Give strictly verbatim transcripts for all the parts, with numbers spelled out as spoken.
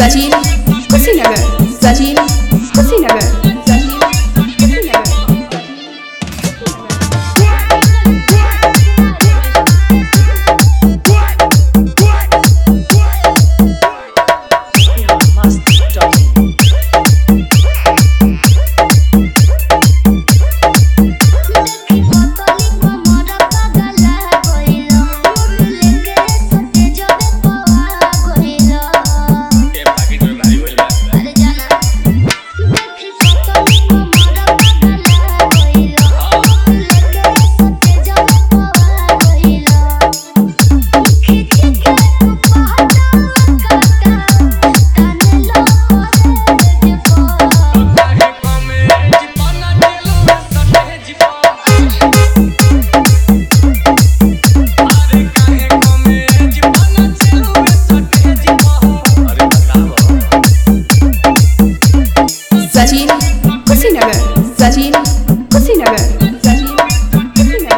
सचिन कुशीनगर सचिन कुशीनगर सचिन कुशीनगर सचिन कुशीनगर सचिन कुशीनगर सचिन कुशीनगर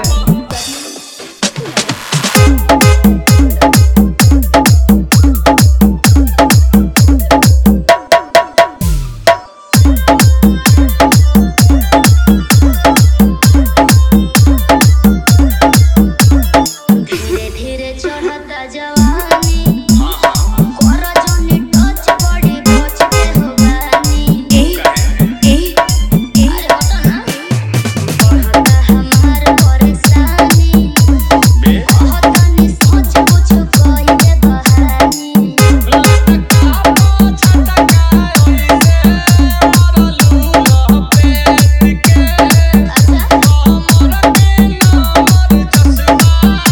धीरे धीरे चढ़ता जवानी कोरा जोनी टच बॉडी बच के हो गानी ए ए ए अरे बता ना बढ़ता हमार परेशानी बहुत नहीं सोच कुछ कोई दे बहानी लटका छटका ओइसे मरलू लपेट के अच्छा हमर के नाम जसवा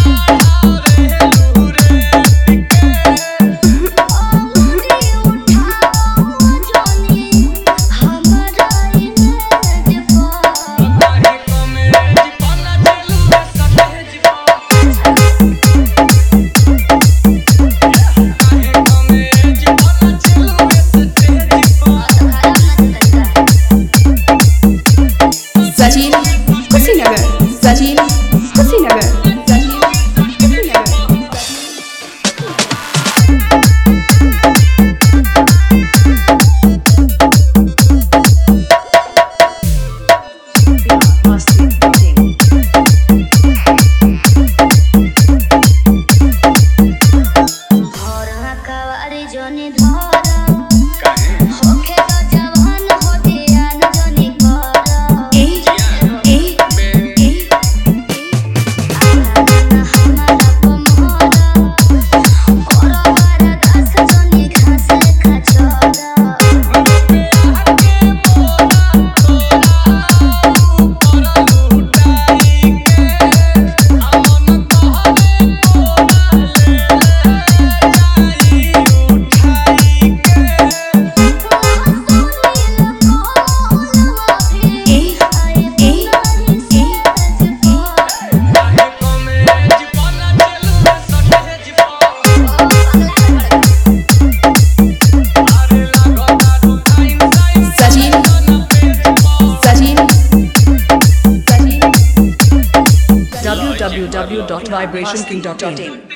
सचिन कुशीनगर सचिन कुशीनगर सचिन कुशीनगर धरा कवारी जोनी धरा होखे तो जवान हो ध्यान जोनी करा ए ए ए आना हमारा कमरा कोरा बारा दास जोनी घास लेखा छोरा Sachin Sachin Sachin w w w dot vibration king dot in